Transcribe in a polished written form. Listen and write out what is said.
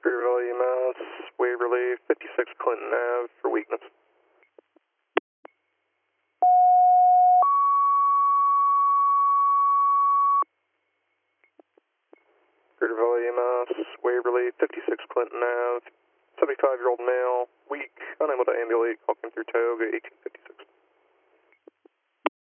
Greer Valley, Mass, Waverly, 56 Clinton Ave for weakness. Greater Valley, Mass, Waverly, 56 Clinton Ave, 75-year-old male, weak, unable to ambulate, walking through Tioga, 1850.